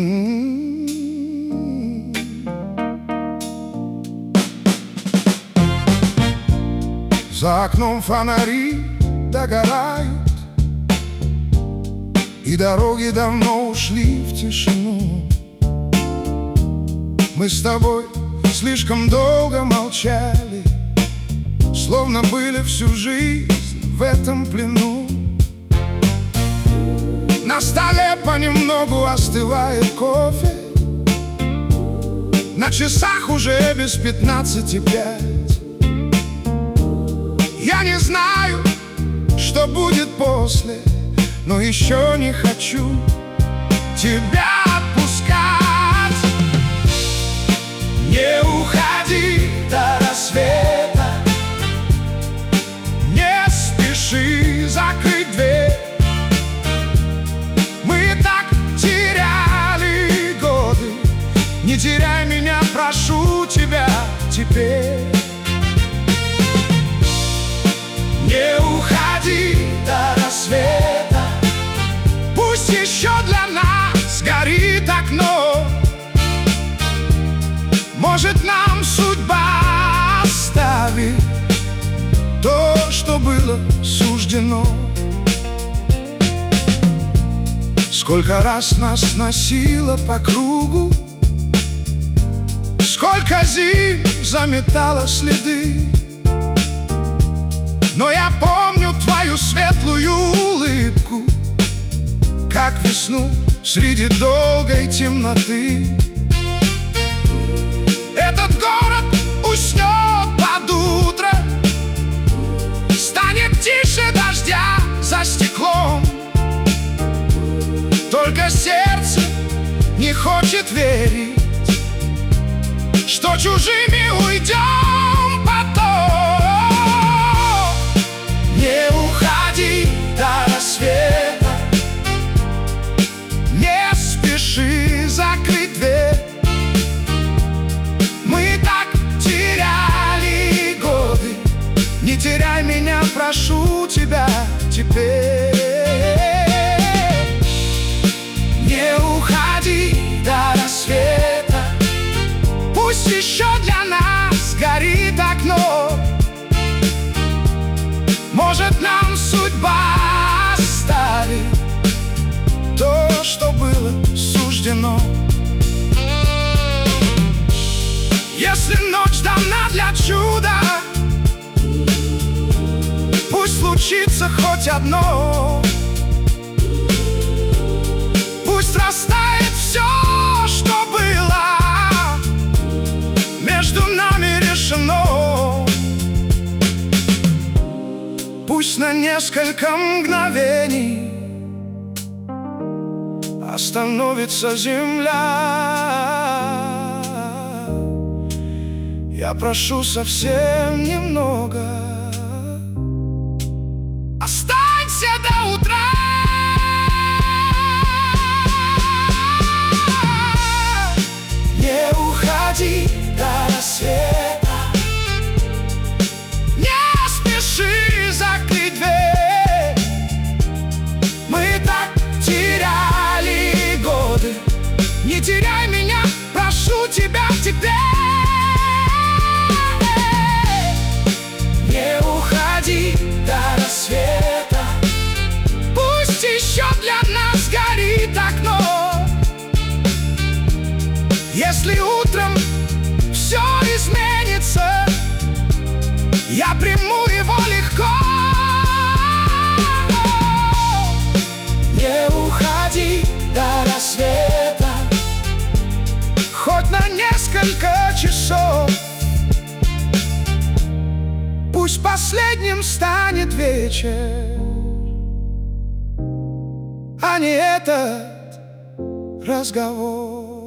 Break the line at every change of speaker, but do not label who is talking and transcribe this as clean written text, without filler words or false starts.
За окном фонари догорают, и дороги давно ушли в тишину. Мы с тобой слишком долго молчали, словно были всю жизнь в этом плену. На столе понемногу остывает кофе, на часах уже без 15:05. Я не знаю, что будет после, но еще не хочу тебя отпускать. Не уходи до рассвета, не спеши закрыть дверь. Мы так теряли годы, не теряй меня, прошу тебя теперь. Не уходи до рассвета, пусть еще для нас горит окно. Может, нам судьба оставит то, что было суждено. Сколько раз нас носило по кругу, сколько зим заметало следы. Но я помню твою светлую улыбку, как весну среди долгой темноты. Этот город уснет под утро, станет тише дождя за стеклом. Только сердце не хочет верить, что чужими уйдем потом. Не уходи до рассвета, не спеши закрыть дверь. Мы так теряли годы, не теряй меня, прошу тебя теперь. Не уходи до рассвета, пусть еще для нас горит окно. Может, нам судьба оставит то, что было суждено. Если ночь дана для чуда, пусть случится хоть одно. Пусть растает все, что было между нами решено. Пусть на несколько мгновений остановится земля. Я прошу совсем немного, останься до утра. Не уходи до рассвета, не спеши закрыть дверь. Мы так теряли годы, не теряй меня, прошу тебя теперь. Не уходи до рассвета, пусть еще для нас горит окно. Если утром все изменится, я приму его легко. Не уходи до рассвета, хоть на несколько часов. Пусть последним станет вечер, а не этот разговор.